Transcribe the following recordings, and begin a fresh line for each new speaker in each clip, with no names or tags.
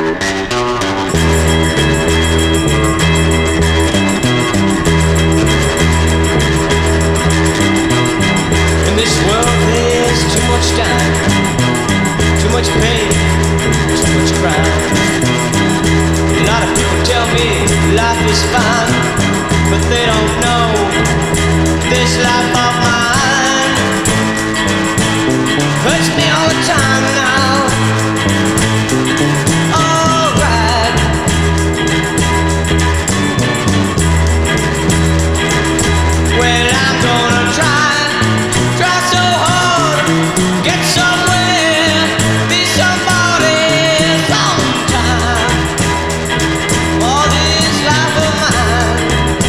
In this world there's too much time, too much pain, too much crime. A lot of people tell me life is fine, but they don't know this life of mine hurts me all the time now. Alright. Well, I'm gonna try so hard, get somewhere, be somebody sometime. All this life of mine.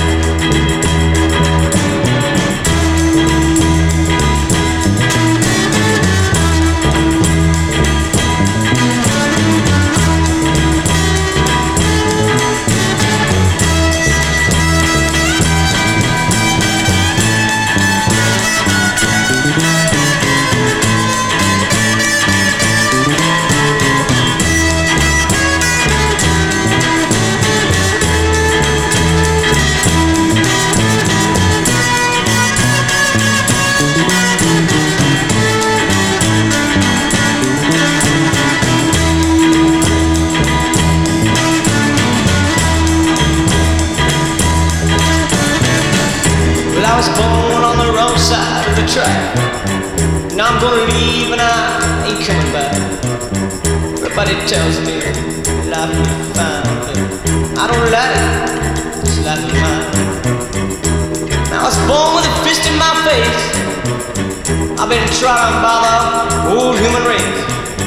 Well, I was born on the wrong side of the track. Now I'm gonna leave and I ain't coming back. Everybody tells me life will be fine, but I don't like it, this life of mine. Now I was born with a fist in my face. I've been trodden by the whole human race.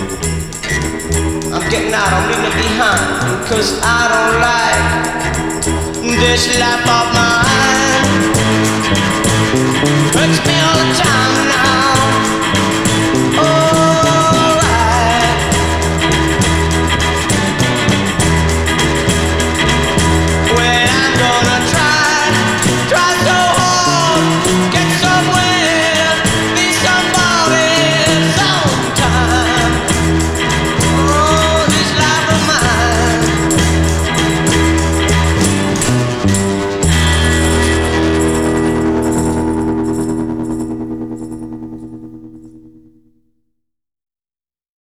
I'm getting out, I'm leaving it behind, cause I don't like this life of mine. Hurts me all the time.